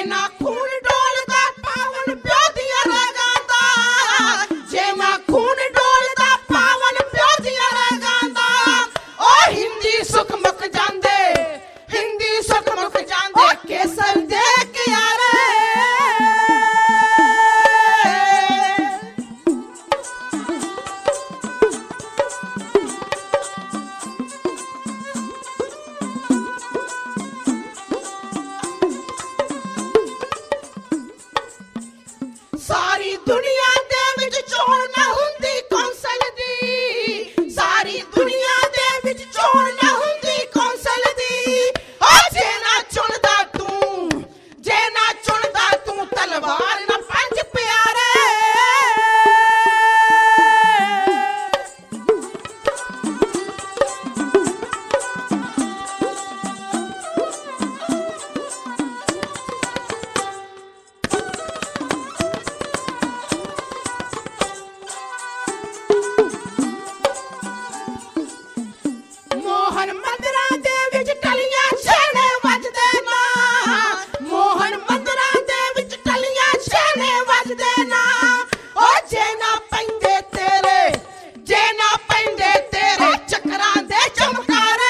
ਨਾ ਖੂਨ ਡੋਲਦਾ ਪਾਵਨ ਪਿਓ ਦੀਆਂ ਰਗਾਂ ਦਾ, ਜੇ ਨਾ ਖੂਨ ਡੋਲਦਾ ਪਾਵਨ ਪਿਓ ਦੀਆਂ ਰਗਾਂ ਦਾ। ਉਹ ਹਿੰਦੀ ਸੁੱਖ ਮੁੱਕ ਜਾਂਦੇ, ਹਿੰਦੀ ਸੁੱਖ ਮੁੱਕ ਜਾਂਦੇ ਕੇਸਰ ਦੇ ਕਿਆਰੇ। ਸਾਰੀ ਦੁਨੀਆ ਦੇ ਵਿੱਚ ਚੋਣ ਨਾ ਹੁੰਦੀ ਕੌਂਸਲ ਦੀ, ਸਾਰੀ ਦੁਨੀਆ ਦੇ ਵਿੱਚ ਚੋਣ ਨਾ ਹੁੰਦੀ ਕੌਂਸਲ ਦੀ। ਓ ਜੇ ਨਾ ਚੁਣਦਾ ਤੂੰ, ਜੇ ਨਾ ਚੁਣਦਾ ਤੂੰ ਤਲਵਾਰ ਨਾ ਪੰਜ ਪਿਆਰੇ। ਮੋਹਨ ਮੰਦਰਾਂ ਦੇ ਵਿੱਚ ਟਲੀਆਂ ਛੇਣੇ ਵੱਜਦੇ ਨਾ, ਮੋਹਨ ਮੰਦਰਾਂ ਦੇ ਵਿੱਚ ਟਲੀਆਂ ਛੇਣੇ ਵੱਜਦੇ ਨਾ। ਓ ਜੇ ਨਾ ਪੈਂਦੇ ਤੇਰੇ, ਜੇ ਨਾ ਪੈਂਦੇ ਤੇਰੇ ਚੱਕਰਾਂ ਦੇ ਚਮਕਾਰੇ।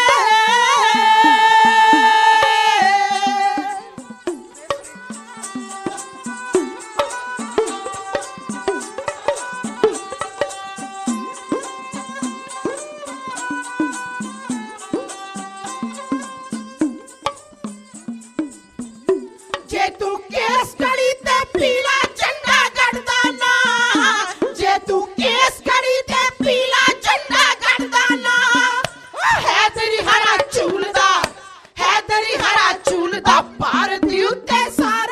ਜੇ ਤੂੰ ਕੇਸ ਗੜੀ ਤੇ ਪੀਲਾ ਝੰਡਾ ਗੱਡਦਾ ਨਾ, ਜੇ ਤੂੰ ਕੇਸ ਗੜੀ ਤੇ ਪੀਲਾ ਝੰਡਾ ਗੱਡਦਾ ਨਾ। ਹੈਦਰੀ ਹਰਾ ਝੂਲਦਾ, ਹੈਦਰੀ ਹਰਾ ਝੂਲਦਾ ਭਾਰਤੀ ਉੱਤੇ ਸਾਰੇ।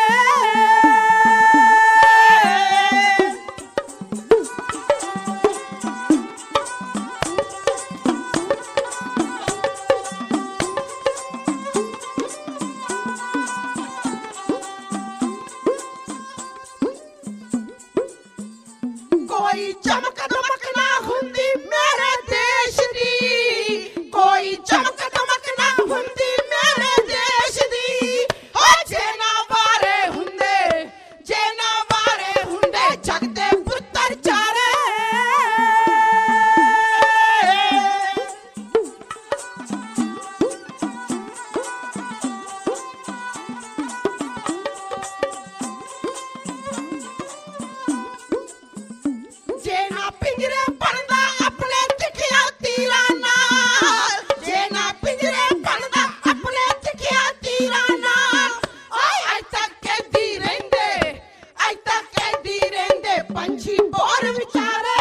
ਕੋਈ ਚਮਕ ਦਮਕ ਨਾ ਹੁੰਦੀ ਮੇਰੇ ਦੇਸ਼ ਦੀ, ਕੋਈ ਚਮਕ ਦਮਕ ਨਾ ਹੁੰਦੀ ਮੇਰੇ ਦੇਸ਼ ਦੀ। ਓ ਜੇ ਨਾ ਵਾਰੇ ਹੁੰਦੇ, ਜੇ ਨਾ ਵਾਰੇ ਹੁੰਦੇ ਜਗ ਦੇ ਪੁੱਤਰ ਚਾਰੇ। ਜੇ ਨਾ ਪਿੰਜਰੇ ਬਣਦਾ ਆਪਣੇ ਤਿੱਖਿਆ ਤੀਰਾਂ ਨਾਲ, ਜੇ ਨਾ ਪਿੰਜਰੇ ਬਣਦਾ ਆਪਣੇ ਤਿੱਖਿਆ ਤੀਰਾਂ ਨਾਲ। ਓਏ ਅੱਜ ਤੱਕ ਕੈਦੀ ਰਹਿੰਦੇ, ਅੱਜ ਤੱਕ ਕੈਦੀ ਰਹਿੰਦੇ ਪੰਛੀ ਬੋਰ ਵਿਚਾਰੇ।